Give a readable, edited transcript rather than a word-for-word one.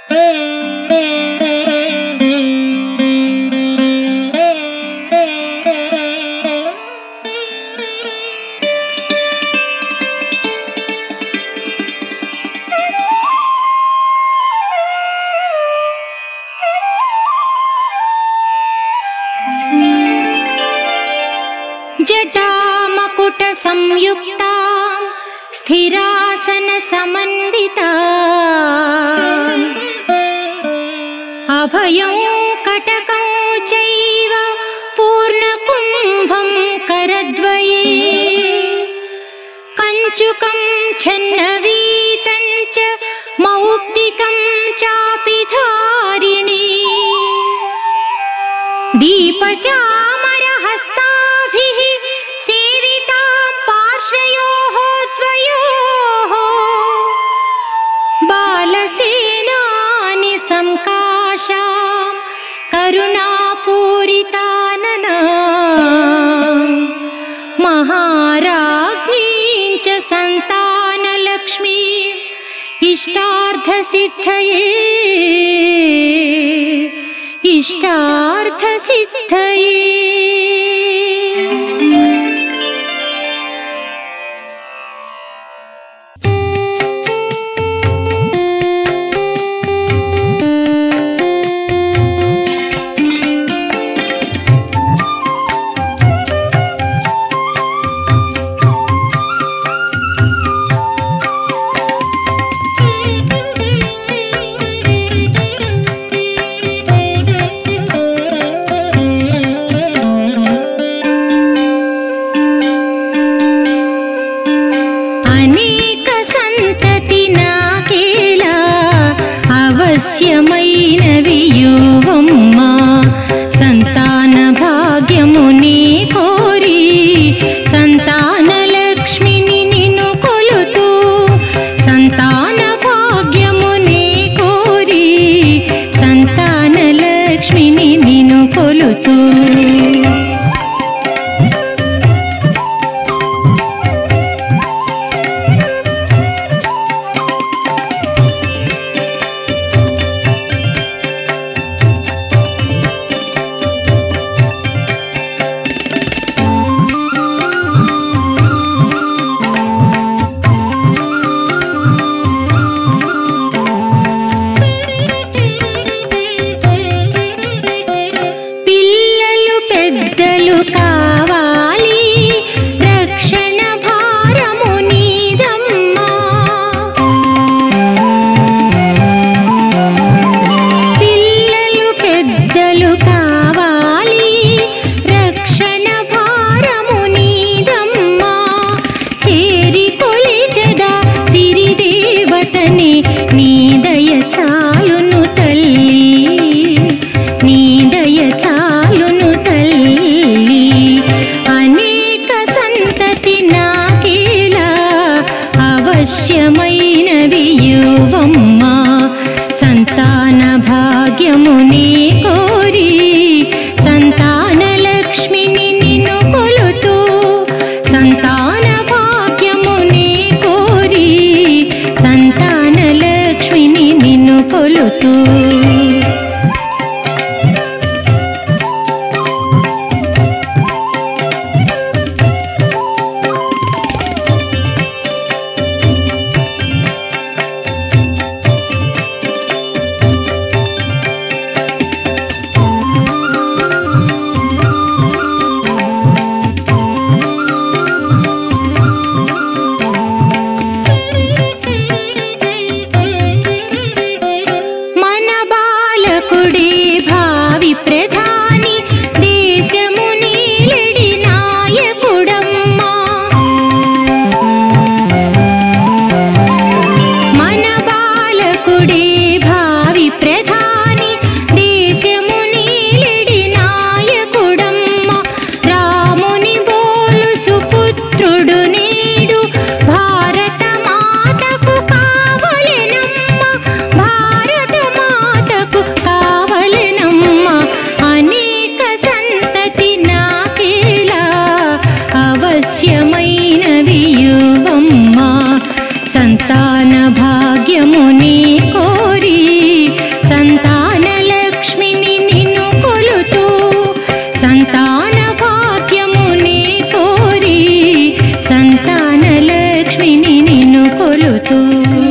जटामकुट संयुक्ता स्थिरासन समन्विता अभयं कटकं चैव पूर्णकुम्भं करद्वये कञ्चुकं छन्नवीतं च मौक्तिकं चापि धारिणी दीपचामरहस्ताभिः सेवितां पार्श्वयोः द्वयोः बालसेनानि संकाशां करुणापूरिताननां महाराज्ञीं च सन्तानलक्ष्मी इष्टार्थसिद्धये इष्टार्थसिद्धये। అవశ్యమైనవి యువమ్మా సంతాన భాగ్యముని కోరి సంతాన లక్ష్మిని నిన్ను కొలుతూ సంతాన భాగ్యముని కోరి సంతాన లక్ష్మిని నిన్ను కొలుతూ అవశ్యమైనవి యువమ్మా సంతాన భాగ్యముని కోరి సంతాన లక్ష్మిని నిన్ను కొలుతూ సంతాన భాగ్యముని కోరి సంతాన లక్ష్మిని నిన్ను కొలుతూ అవశ్యమైనవి యువమ్మా సంతాన భాగ్యముని కోరి కొలుతూ